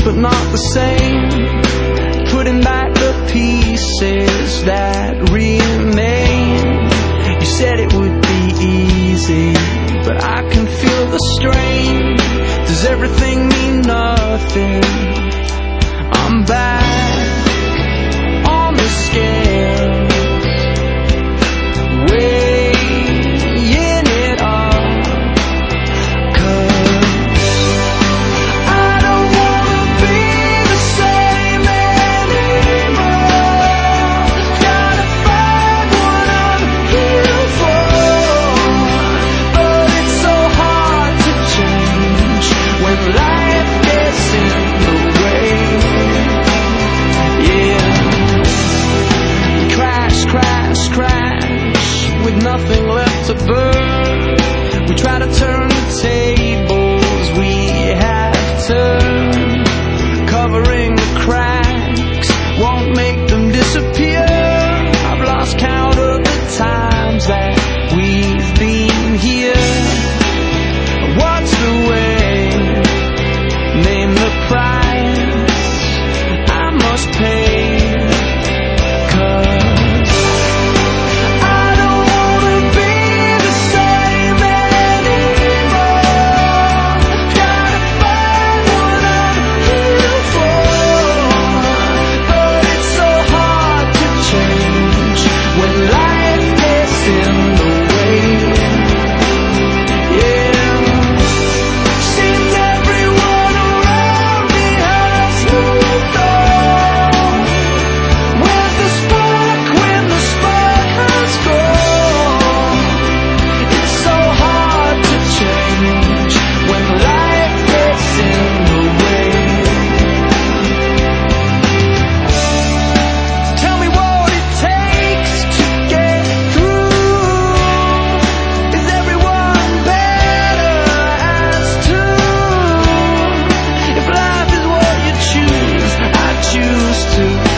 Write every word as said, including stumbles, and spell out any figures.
but not the same. Putting back the pieces that remain. You said it would be easy, but I can feel the strain. Does everything mean nothing? I'm back on the scale, weighing it up, 'cause I don't wanna be the same anymore. Gotta find what I'm here for, but it's so hard to change when life gets in the way. Yeah, crash, crash, crash, with nothing left to burn. We try to turn the tables we have turned. Covering the cracks won't make them disappear. I've lost count of the times that we've been here. What's the way? Name the price I must pay, 'cause I don't wanna be the same anymore. Gotta find what I'm here for, but it's so hard to change when life gets in the way. Yeah, seems everyone around me has moved on. Where's the spark when the spark has gone? It's so hard to change when life gets in the way. Tell me what it takes to get through. Is everyone better as two? If life is what you choose, I choose to